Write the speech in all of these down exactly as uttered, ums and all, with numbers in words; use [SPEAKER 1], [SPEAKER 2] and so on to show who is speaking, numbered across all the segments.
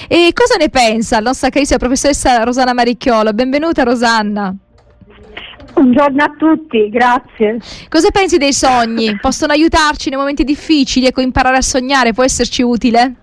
[SPEAKER 1] E cosa ne pensa la nostra carissima professoressa Rosanna Maricchiolo? Benvenuta Rosanna.
[SPEAKER 2] Buongiorno a tutti, grazie.
[SPEAKER 1] Cosa pensi dei sogni? Possono aiutarci nei momenti difficili? Ecco, imparare a sognare può esserci utile?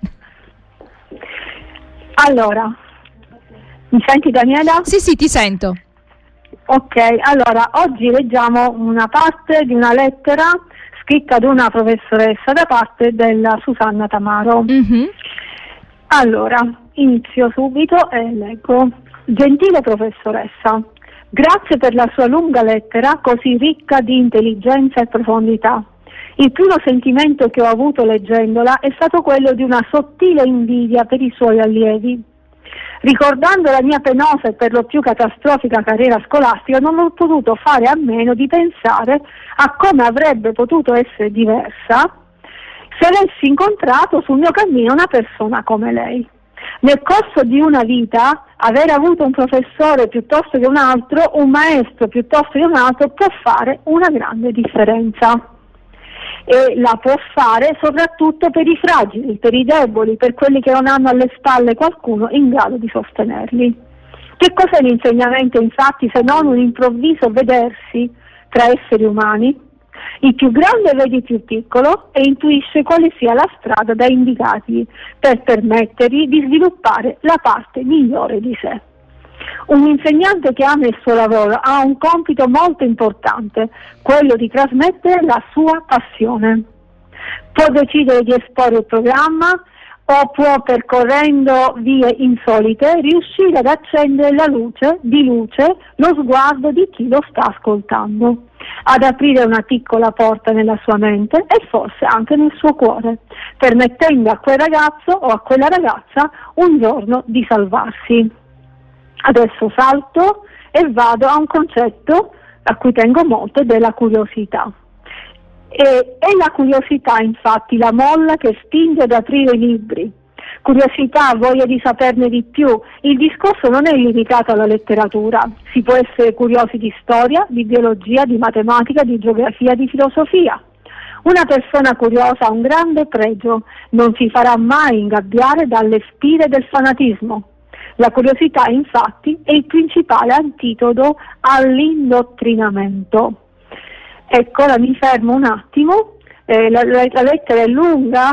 [SPEAKER 2] Allora, mi senti Daniela?
[SPEAKER 1] Sì, sì, ti sento.
[SPEAKER 2] Ok, allora, oggi leggiamo una parte di una lettera scritta ad una professoressa da parte della Susanna Tamaro.
[SPEAKER 1] Mm-hmm.
[SPEAKER 2] Allora, inizio subito e leggo. Gentile professoressa, grazie per la sua lunga lettera così ricca di intelligenza e profondità. Il primo sentimento che ho avuto leggendola è stato quello di una sottile invidia per i suoi allievi. Ricordando la mia penosa e per lo più catastrofica carriera scolastica, non ho potuto fare a meno di pensare a come avrebbe potuto essere diversa se avessi incontrato sul mio cammino una persona come lei. Nel corso di una vita, aver avuto un professore piuttosto che un altro, un maestro piuttosto che un altro, può fare una grande differenza. E la può fare soprattutto per i fragili, per i deboli, per quelli che non hanno alle spalle qualcuno in grado di sostenerli. Che cos'è l'insegnamento, infatti, se non un improvviso vedersi tra esseri umani? Il più grande vede il più piccolo e intuisce quale sia la strada da indicargli per permettergli di sviluppare la parte migliore di sé. Un insegnante che ama il suo lavoro ha un compito molto importante, quello di trasmettere la sua passione. Può decidere di esporre il programma o può, percorrendo vie insolite, riuscire ad accendere la luce, di luce, lo sguardo di chi lo sta ascoltando, ad aprire una piccola porta nella sua mente e forse anche nel suo cuore, permettendo a quel ragazzo o a quella ragazza un giorno di salvarsi. Adesso salto e vado a un concetto a cui tengo molto, della curiosità. E è la curiosità, infatti, la molla che spinge ad aprire i libri. Curiosità, voglia di saperne di più. Il discorso non è limitato alla letteratura. Si può essere curiosi di storia, di biologia, di matematica, di geografia, di filosofia. Una persona curiosa ha un grande pregio, non si farà mai ingabbiare dalle spire del fanatismo. La curiosità, infatti, è il principale antidoto all'indottrinamento. Ecco, ora mi fermo un attimo, eh, la, la, la lettera è lunga,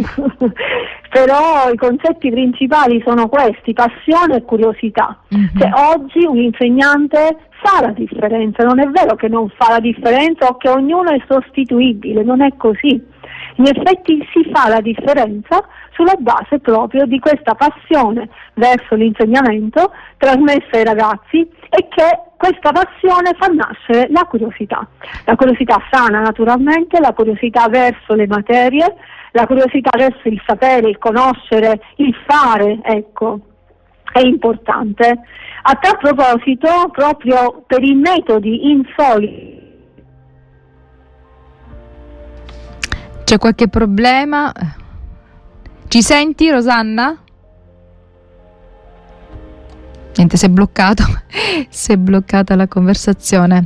[SPEAKER 2] però i concetti principali sono questi: passione e curiosità. Mm-hmm. Cioè, oggi un insegnante fa la differenza, non è vero che non fa la differenza o che ognuno è sostituibile, non è così. In effetti si fa la differenza sulla base proprio di questa passione verso l'insegnamento trasmessa ai ragazzi, e che questa passione fa nascere la curiosità. La curiosità sana, naturalmente, la curiosità verso le materie, la curiosità verso il sapere, il conoscere, il fare, ecco, è importante. A tal proposito, proprio per i metodi insoliti.
[SPEAKER 1] C'è qualche problema? Ci senti, Rosanna? Niente, si è bloccato. Si è bloccata la conversazione.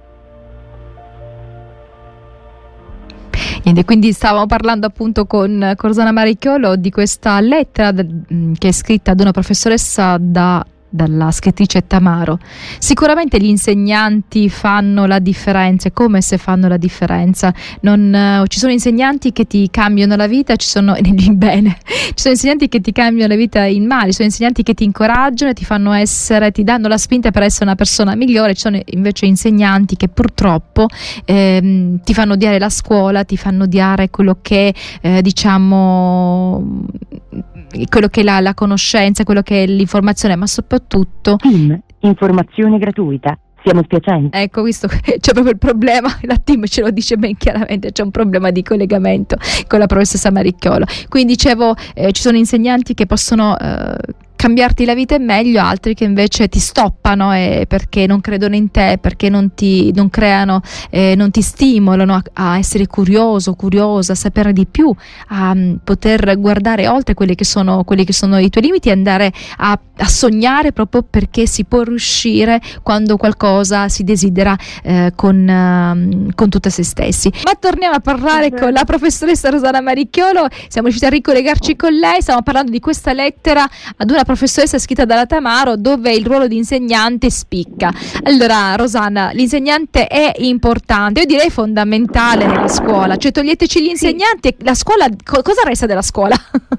[SPEAKER 1] Niente, quindi stavamo parlando appunto con, con Rosanna Maricchiolo di questa lettera de, che è scritta ad una professoressa da dalla scrittrice Tamaro. Sicuramente gli insegnanti fanno la differenza, come se fanno la differenza. Non, uh, ci sono insegnanti che ti cambiano la vita, ci sono in bene, ci sono insegnanti che ti cambiano la vita in male, ci sono insegnanti che ti incoraggiano e ti fanno essere, ti danno la spinta per essere una persona migliore. Ci sono invece insegnanti che purtroppo ehm, ti fanno odiare la scuola, ti fanno odiare quello che eh, diciamo quello che è la, la conoscenza, quello che è l'informazione, ma soprattutto
[SPEAKER 3] team, informazione gratuita, siamo spiacenti.
[SPEAKER 1] Ecco, visto che c'è proprio il problema, la team ce lo dice ben chiaramente, c'è un problema di collegamento con la professoressa Maricchiolo. Quindi dicevo, eh, ci sono insegnanti che possono eh, cambiarti la vita è meglio, altri che invece ti stoppano eh, perché non credono in te, perché non ti non creano, eh, non ti stimolano a, a essere curioso, curiosa, a sapere di più, a um, poter guardare oltre quelli che sono quelli che sono i tuoi limiti e andare a, a sognare, proprio perché si può riuscire quando qualcosa si desidera eh, con, uh, con tutta se stessi. Ma torniamo a parlare con la professoressa Rosanna Maricchiolo. Siamo riusciti a ricollegarci con lei, stiamo parlando di questa lettera ad una professoressa scritta dalla Tamaro, dove il ruolo di insegnante spicca. Allora Rosanna, l'insegnante è importante, io direi fondamentale nella scuola, cioè toglieteci gli insegnanti, la scuola, co- cosa resta della scuola?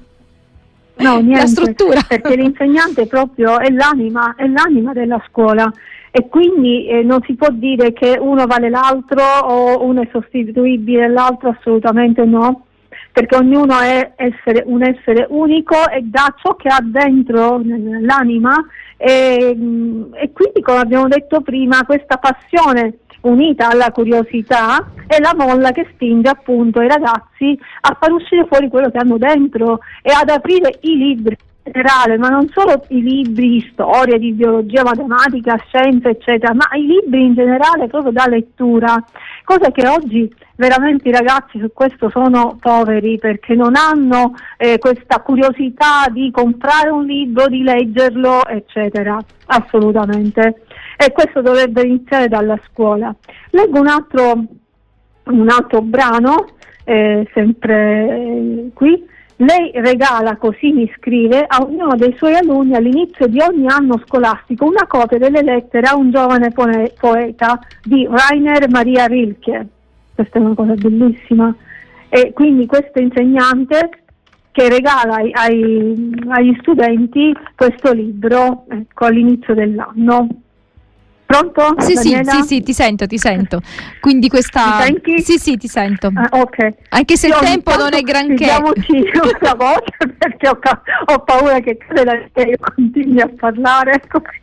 [SPEAKER 2] No, niente,
[SPEAKER 1] la struttura.
[SPEAKER 2] Perché l'insegnante proprio è l'anima, è l'anima della scuola, e quindi eh, non si può dire che uno vale l'altro o uno è sostituibile all'altro, assolutamente no. Perché ognuno è essere, un essere unico e dà ciò che ha dentro l'anima e, e quindi, come abbiamo detto prima, questa passione unita alla curiosità è la molla che spinge appunto i ragazzi a far uscire fuori quello che hanno dentro e ad aprire i libri in generale, ma non solo i libri di storia, di biologia, matematica, scienza eccetera, ma i libri in generale proprio da lettura, cosa che oggi veramente i ragazzi su questo sono poveri, perché non hanno eh, questa curiosità di comprare un libro, di leggerlo eccetera, assolutamente, e questo dovrebbe iniziare dalla scuola. Leggo un altro, un altro brano eh, sempre eh, qui. Lei regala, così mi scrive, a ognuno dei suoi alunni all'inizio di ogni anno scolastico una copia delle lettere a un giovane poe- poeta di Rainer Maria Rilke. Questa è una cosa bellissima. E quindi questo insegnante che regala ai, ai, agli studenti questo libro, ecco, all'inizio dell'anno. Pronto?
[SPEAKER 1] Sì, sì,
[SPEAKER 2] Daniela?
[SPEAKER 1] sì, sì, ti sento, ti sento. Quindi questa...
[SPEAKER 2] Mi senti?
[SPEAKER 1] Sì, sì, ti sento.
[SPEAKER 2] Ah, ok.
[SPEAKER 1] Anche se
[SPEAKER 2] Io
[SPEAKER 1] il tempo non è granché.
[SPEAKER 2] Diamoci una voce, perché ho, ca- ho paura che cade la io continui a parlare.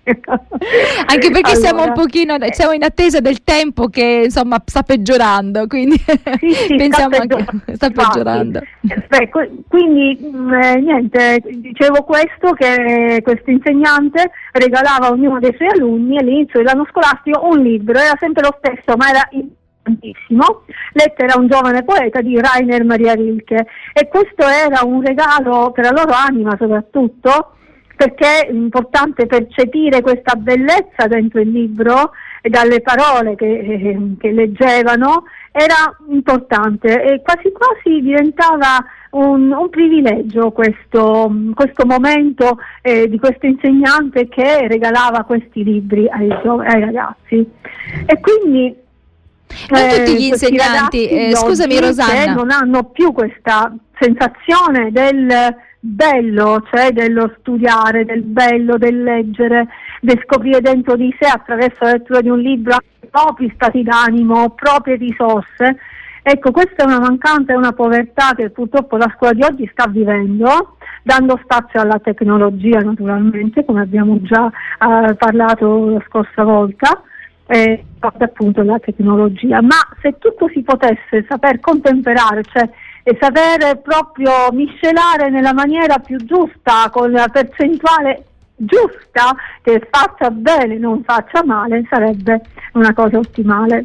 [SPEAKER 1] Anche perché
[SPEAKER 2] allora,
[SPEAKER 1] siamo un pochino, siamo in attesa del tempo che insomma sta peggiorando, quindi
[SPEAKER 2] sì, sì,
[SPEAKER 1] pensiamo
[SPEAKER 2] sta
[SPEAKER 1] anche
[SPEAKER 2] peggiorando.
[SPEAKER 1] sta peggiorando.
[SPEAKER 2] Beh, quindi mh, eh, niente, dicevo questo, che questo insegnante regalava a ognuno dei suoi alunni all'inizio dell'anno scolastico un libro, era sempre lo stesso ma era importantissimo, Lettera a un giovane poeta di Rainer Maria Rilke, e questo era un regalo per la loro anima soprattutto, perché è importante percepire questa bellezza dentro il libro e dalle parole che, eh, che leggevano, era importante e quasi quasi diventava un, un privilegio questo, questo momento eh, di questo insegnante che regalava questi libri ai, ai ragazzi. E quindi
[SPEAKER 1] non eh, tutti gli insegnanti,
[SPEAKER 2] eh,
[SPEAKER 1] scusami Rosanna,
[SPEAKER 2] non hanno più questa sensazione del bello, cioè dello studiare, del bello, del leggere, del scoprire dentro di sé attraverso la lettura di un libro i propri stati d'animo, proprie risorse. Ecco, questa è una mancanza e una povertà che purtroppo la scuola di oggi sta vivendo, dando spazio alla tecnologia naturalmente, come abbiamo già eh, parlato la scorsa volta, eh, appunto la tecnologia. Ma se tutto si potesse saper contemperare, cioè e saper proprio miscelare nella maniera più giusta, con la percentuale giusta, che faccia bene, non faccia male, sarebbe una cosa ottimale.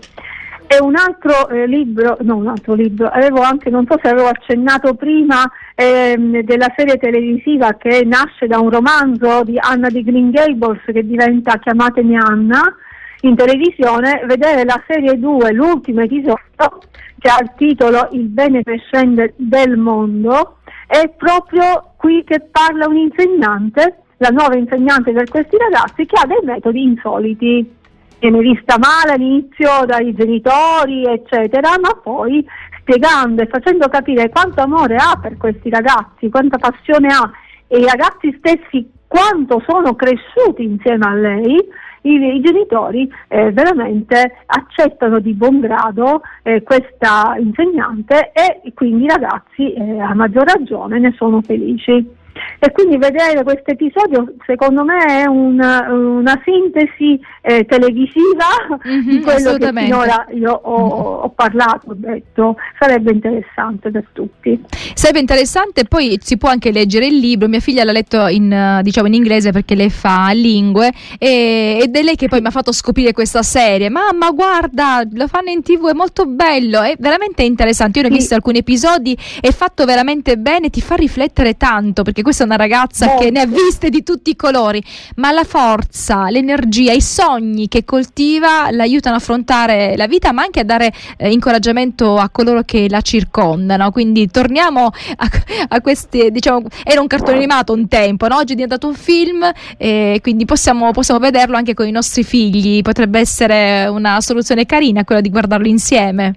[SPEAKER 2] E un altro eh, libro, no un altro libro, avevo anche, non so se avevo accennato prima, ehm, della serie televisiva che nasce da un romanzo di Anna di Green Gables che diventa Chiamatemi Anna in televisione, vedere la serie due, l'ultimo episodio, che ha il titolo Il bene crescente del mondo, è proprio qui che parla un insegnante, la nuova insegnante per questi ragazzi, che ha dei metodi insoliti. Viene vista male all'inizio dai genitori, eccetera, ma poi spiegando e facendo capire quanto amore ha per questi ragazzi, quanta passione ha, e i ragazzi stessi quanto sono cresciuti insieme a lei, I, i genitori eh, veramente accettano di buon grado eh, questa insegnante, e quindi i ragazzi eh, a maggior ragione ne sono felici. E quindi vedere questo episodio secondo me è una, una sintesi eh, televisiva mm-hmm, di quello che finora io ho, ho parlato, ho detto, sarebbe interessante per tutti.
[SPEAKER 1] Sarebbe interessante, poi si può anche leggere il libro, mia figlia l'ha letto in, diciamo, in inglese perché lei fa lingue e, ed è lei che poi mi ha fatto scoprire questa serie. Mamma, guarda, lo fanno in tv, è molto bello, è veramente interessante. Io ne ho sì. visto alcuni episodi, è fatto veramente bene, ti fa riflettere tanto, perché questa è una ragazza molto. che ne ha viste di tutti i colori, ma la forza, l'energia, i sogni che coltiva l'aiutano a affrontare la vita, ma anche a dare eh, incoraggiamento a coloro che la circondano. Quindi torniamo a, a questi, diciamo, era un cartone animato un tempo, no? Oggi è diventato un film e quindi possiamo, possiamo vederlo anche con i nostri figli. Potrebbe essere una soluzione carina quella di guardarlo insieme.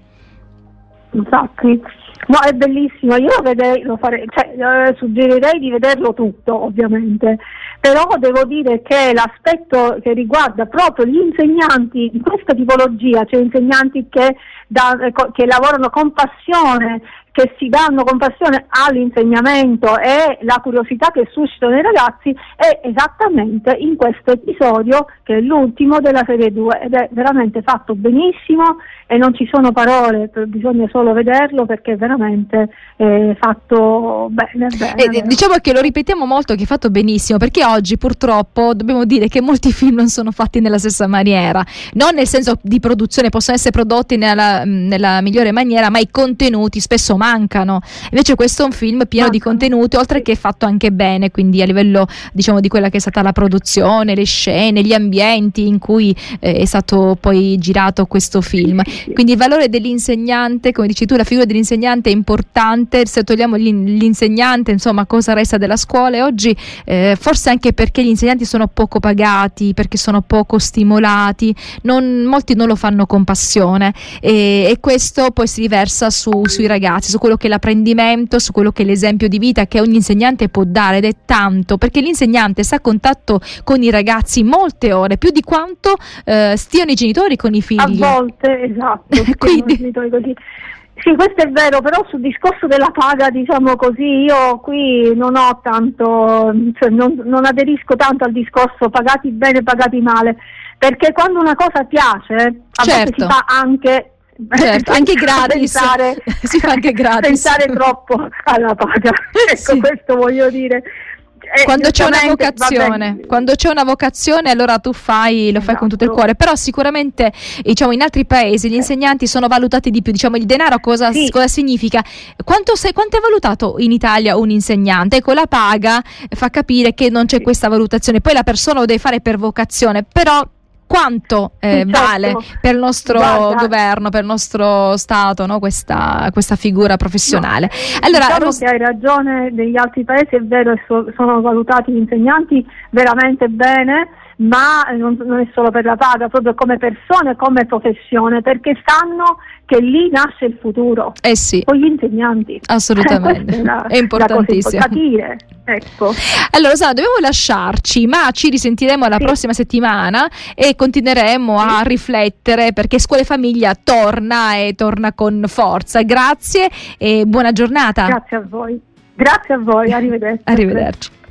[SPEAKER 2] Infatti, no, è bellissimo, io lo vedrei, lo farei, cioè, eh, suggerirei di vederlo tutto, ovviamente, però devo dire che l'aspetto che riguarda proprio gli insegnanti di questa tipologia, cioè insegnanti che, da, che lavorano con passione, che si danno con passione all'insegnamento e la curiosità che suscitano nei ragazzi, è esattamente in questo episodio, che è l'ultimo della serie due, ed è veramente fatto benissimo e non ci sono parole, bisogna solo vederlo perché è veramente eh, fatto bene, bene,
[SPEAKER 1] eh,
[SPEAKER 2] bene.
[SPEAKER 1] Diciamo che lo ripetiamo molto che è fatto benissimo, perché oggi purtroppo dobbiamo dire che molti film non sono fatti nella stessa maniera, non nel senso di produzione, possono essere prodotti nella, nella migliore maniera, ma i contenuti spesso mancano. Invece questo è un film pieno mancano. di contenuti, oltre che fatto anche bene, quindi a livello, diciamo, di quella che è stata la produzione, le scene, gli ambienti in cui eh, è stato poi girato questo film. Quindi il valore dell'insegnante, come dici tu, la figura dell'insegnante è importante. Se togliamo l'insegnante, insomma, cosa resta della scuola? E oggi eh, forse anche perché gli insegnanti sono poco pagati, perché sono poco stimolati, non, molti non lo fanno con passione e, e questo poi si riversa su, sui ragazzi, su quello che è l'apprendimento, su quello che è l'esempio di vita che ogni insegnante può dare, ed è tanto, perché l'insegnante sta a contatto con i ragazzi molte ore, più di quanto eh, stiano i genitori con i figli.
[SPEAKER 2] A volte, esatto.
[SPEAKER 1] Quindi
[SPEAKER 2] così. Sì, questo è vero, però sul discorso della paga, diciamo così, io qui non ho tanto, cioè non, non aderisco tanto al discorso pagati bene, pagati male, perché quando una cosa piace, a
[SPEAKER 1] certo.
[SPEAKER 2] volte si fa anche
[SPEAKER 1] certo, anche gratis,
[SPEAKER 2] pensare,
[SPEAKER 1] si fa anche gratis.
[SPEAKER 2] pensare troppo alla paga, ecco, sì. Questo voglio dire. Eh,
[SPEAKER 1] quando c'è una vocazione, quando c'è una vocazione, allora tu fai, lo fai esatto. con tutto il cuore. Però sicuramente, diciamo, in altri paesi gli insegnanti sono valutati di più. Diciamo, il denaro cosa, sì. cosa significa? Quanto, sei, quanto è valutato in Italia un insegnante? Ecco, la paga fa capire che non c'è sì. questa valutazione. Poi la persona lo deve fare per vocazione, però quanto eh, certo. vale per il nostro Guarda. governo, per il nostro Stato, no? questa, questa figura professionale.
[SPEAKER 2] No.
[SPEAKER 1] Allora,
[SPEAKER 2] diciamo
[SPEAKER 1] Ros-
[SPEAKER 2] che hai ragione, degli altri paesi è vero, sono valutati gli insegnanti veramente bene, ma non, non è solo per la paga, proprio come persone, come professione, perché sanno che lì nasce il futuro.
[SPEAKER 1] Eh sì.
[SPEAKER 2] Con gli insegnanti.
[SPEAKER 1] Assolutamente.
[SPEAKER 2] È, la,
[SPEAKER 1] è importantissimo.
[SPEAKER 2] Da capire. Ecco.
[SPEAKER 1] Allora, Sara, dobbiamo lasciarci, ma ci risentiremo la sì. prossima settimana e continueremo sì. a riflettere, perché Scuola e Famiglia torna e torna con forza. Grazie e buona giornata.
[SPEAKER 2] Grazie a voi. Grazie a voi, arrivederci.
[SPEAKER 1] Arrivederci.